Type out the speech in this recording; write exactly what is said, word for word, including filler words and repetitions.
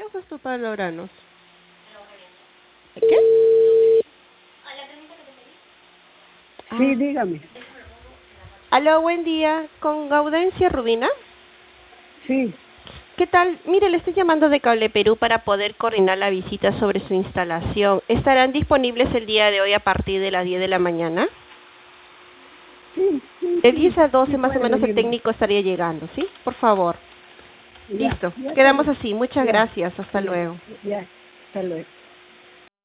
¿Qué usas tú para logranos? ¿Qué? Sí, Ah. dígame. Aló, buen día. ¿Con Gaudencia Rubina? Sí. ¿Qué tal? Mire, le estoy llamando de Cable Perú para poder coordinar la visita sobre su instalación. ¿Estarán disponibles el día de hoy a partir de las diez de la mañana? Sí, sí, De sí. diez a Sí doce más o puede menos el venir. técnico estaría llegando, ¿sí? Por favor. Ya, Listo. ya está Quedamos bien. así. Muchas Ya, gracias. Hasta ya, luego. ya. Hasta luego.